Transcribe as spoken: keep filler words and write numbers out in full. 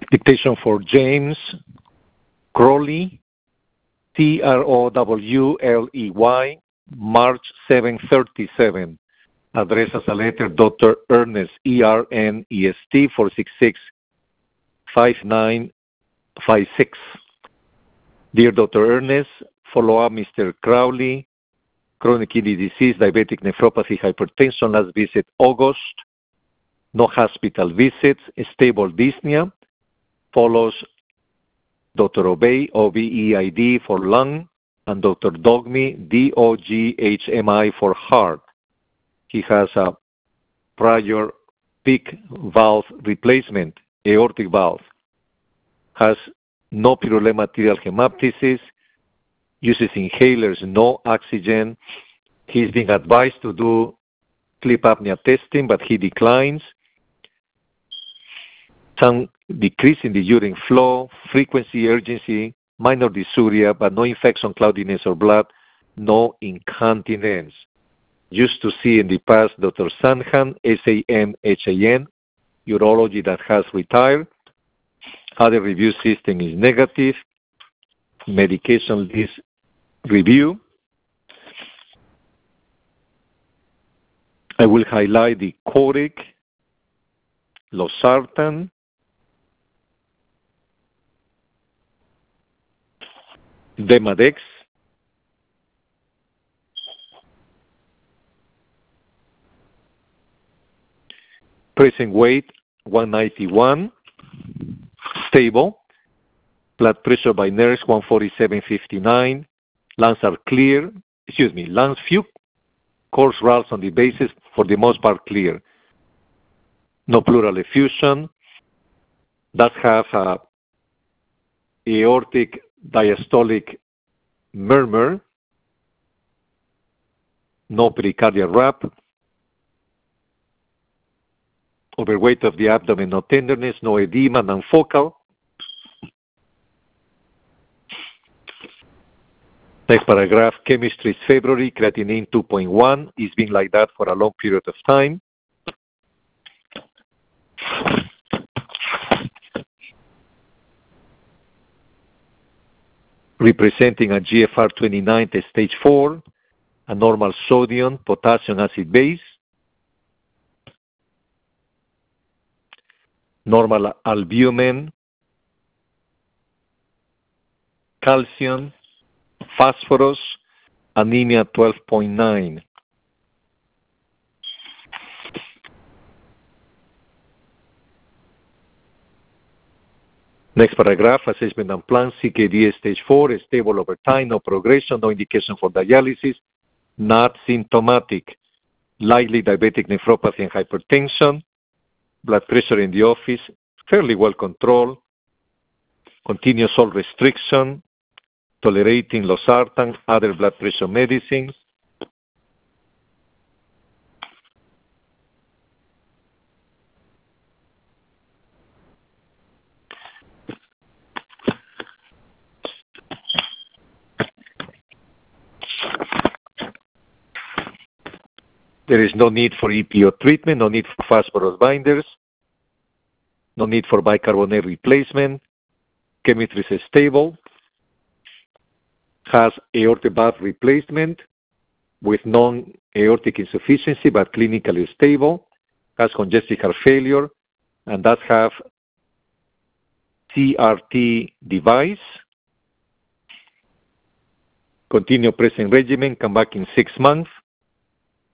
Dictation for James Crowley, C R O W L E Y, March seventh, thirty-seven. Address as a letter, Doctor Ernest, E R N E S T, four six six, five nine five six. Dear Doctor Ernest, follow up Mister Crowley, chronic kidney disease, diabetic nephropathy, hypertension, last visit August, no hospital visits, stable dyspnea, follows Doctor Obey, O B E I D for lung, and Doctor Dogmy, D O G H M I for heart. He has a prior PIC valve replacement, aortic valve, has no pyrrole arterial hemoptysis, uses inhalers, no oxygen. He's being advised to do sleep apnea testing, but he declines. Some decrease in the urine flow, frequency, urgency, minor dysuria, but no infection, cloudiness, or blood, no incontinence. Used to see in the past Doctor Sanhan, S A M H A N, urology that has retired. Other review system is negative. Medication list review. I will highlight the Coric, Losartan, Demodex, present weight one ninety-one, stable, blood pressure by nurse one forty-seven fifty-nine, lungs are clear, excuse me, lungs few coarse rals on the basis, for the most part clear. No pleural effusion, does have a aortic diastolic murmur, no pericardial wrap, overweight of the abdomen, no tenderness, no edema, non-focal. Next paragraph, chemistry is February, creatinine two point one, it's been like that for a long period of time. Representing a G F R twenty-nine to stage four, a normal sodium, potassium acid base, normal albumin, calcium, phosphorus, anemia twelve point nine. Next paragraph, assessment and plan, C K D stage four, stable over time, no progression, no indication for dialysis, not symptomatic, likely diabetic nephropathy and hypertension, blood pressure in the office, fairly well controlled, continuous salt restriction, tolerating losartan, other blood pressure medicines. There is no need for E P O treatment, no need for phosphorus binders, no need for bicarbonate replacement. Chemistry is stable. Has aortic valve replacement with non-aortic insufficiency, but clinically stable. Has congestive heart failure, and does have C R T device. Continue present regimen, come back in six months.